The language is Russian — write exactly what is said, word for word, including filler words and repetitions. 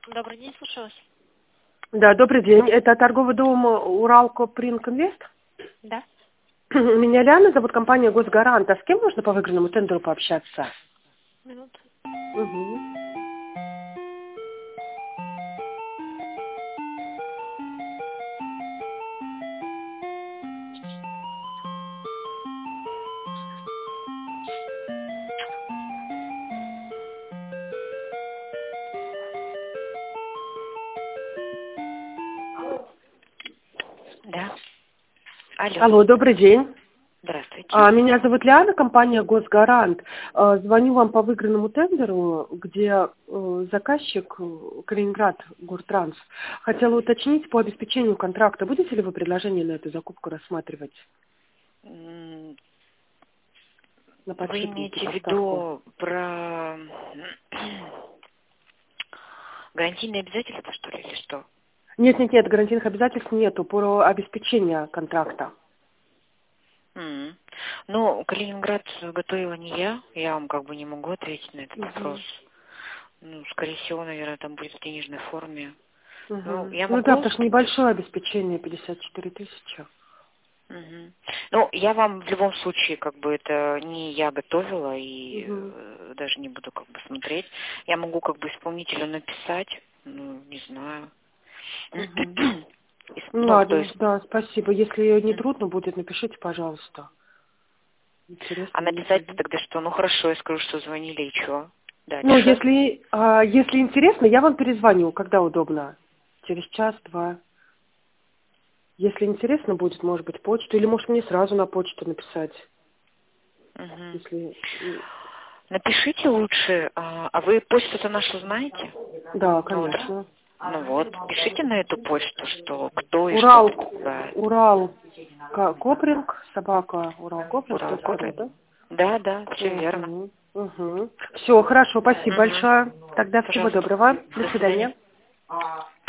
Добрый день, слушаю вас. Да, добрый день. Это торговый дом Уралко Принк Инвест. Да. Меня Лиана зовут, компания Госгарант. А с кем можно по выигранному тендеру пообщаться? Минуту. Угу. Да. Алло. Алло, добрый день. Здравствуйте. А, меня зовут Лиана, компания Госгарант. А, звоню вам по выигранному тендеру, где э, заказчик э, Калининград Гортранс. Хотела уточнить по обеспечению контракта. Будете ли вы предложение на эту закупку рассматривать? М, На Вы подшипники, имеете в поставку? виду про гарантийные обязательства, что ли, или что? Нет, нет, нет, гарантийных обязательств нету. Про обеспечение контракта. М. Ну, Калининград готовила не я. Я вам как бы не могу ответить на этот Угу. вопрос. Ну, скорее всего, наверное, там будет в денежной форме. Ну, Угу. я Ну да, могу... потому что небольшое обеспечение, пятьдесят четыре тысячи. Мгм. Ну, я вам в любом случае, как бы, это не я готовила и Угу. э, даже не буду, как бы, смотреть. Я могу, как бы, исполнителю написать, ну, не знаю. Угу. И с- Ну Ну, то ладно, есть, да, спасибо. Если не м. трудно будет, напишите, пожалуйста. А Интересно, написать-то интересно. тогда что? Ну, хорошо, я скажу, что звонили, и что? Ну, Дальше? если, а, если интересно, я вам перезвоню, когда удобно. Через час-два. Если интересно будет, может быть, почту, или может мне сразу на почту написать. Мгм. Если... м, Напишите лучше, а а вы почту-то нашу знаете? Да, Ну вот, конечно. ну вот, пишите на эту почту, что кто и что Урал, предлагает. Урал, Ка- Копринг, собака, Урал Копринг, Урал точка ру, Копринг. да? Да, да, все верно. Угу, угу. Все, хорошо, спасибо Угу. большое. Тогда всего Пожалуйста. доброго. До До свидания. свидания.